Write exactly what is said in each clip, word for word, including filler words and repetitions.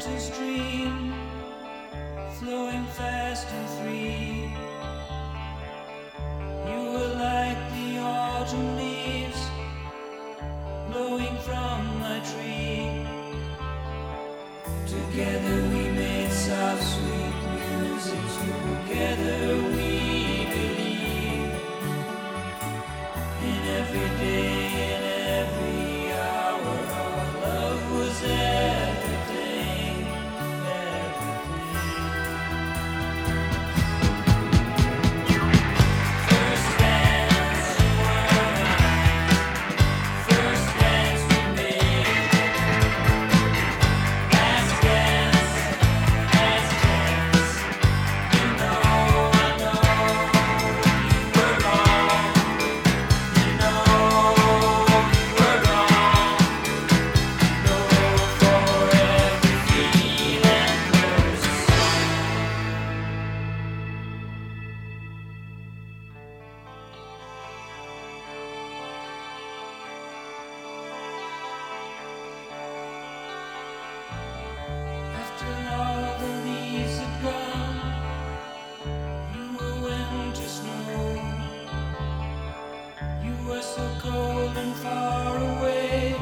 gentle stream flowing fast and free. You were like the autumn leaves blowing from my tree. Together we made soft, sweet music. Together we believe in every day, in every hour. Our love was everything, everything. First dance, first dance we made. Last dance, last dance. You know, I know you were wrong. You know you were wrong. No, for every feeling there's a song. After all the leaves had gone, you were winter snow. You were so cold and far away,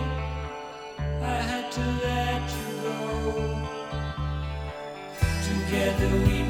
I had to let you go. Together we